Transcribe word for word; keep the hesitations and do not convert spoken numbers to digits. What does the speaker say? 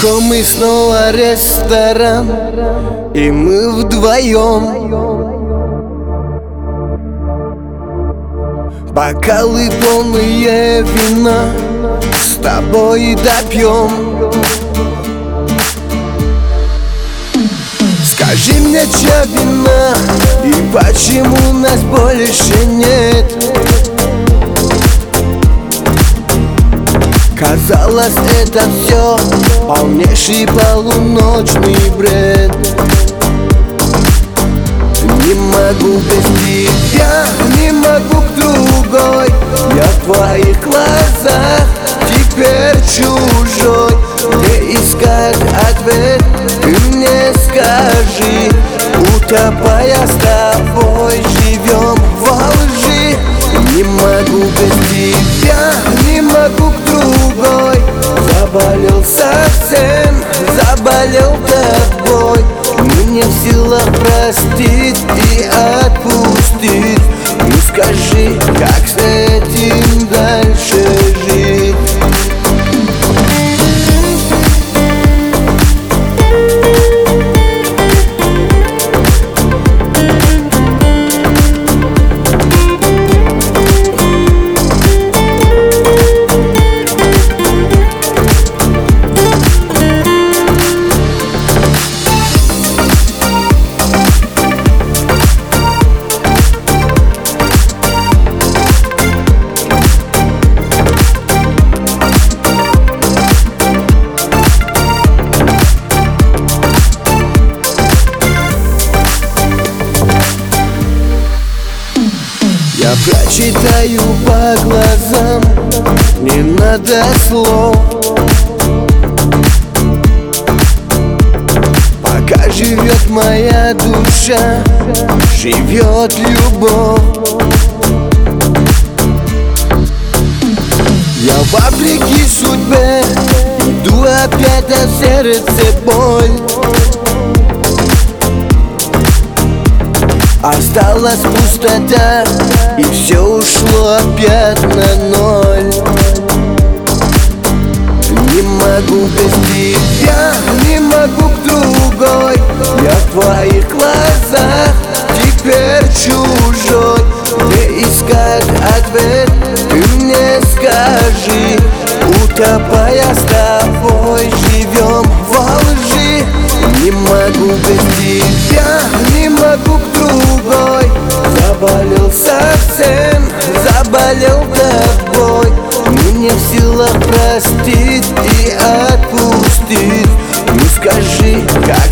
Знакомый снова ресторан, и мы вдвоем. Бокалы полные вина с тобой допьем. Скажи мне, чья вина и почему нас больше нет? Казалось, это все полнейший полуночный бред. Не могу без тебя, не могу к другой. Я в твоих глазах теперь чужой. Где искать ответ, ты мне скажи. Утопая с тобой, живем во лжи. Не могу без тебя, не могу к другой. Заболел совсем, заболел тобой. Мы не в силах простить и отпустить. Ну скажи, как с этим дальше жить? Я прочитаю по глазам, не надо слов. Пока живет моя душа, живет любовь. Я вопреки судьбе иду опять, а в сердце боль. Осталась пустота, и все ушло опять на ноль. Не могу без тебя, не могу к другой. Я в твоих глазах теперь чужой. Где искать ответ, ты мне скажи. Утопая с тобой, живем во лжи. Не могу без тебя, не могу к другой. Заболел совсем, заболел тобой. Мы не в силах простить и отпустить. Ну скажи, как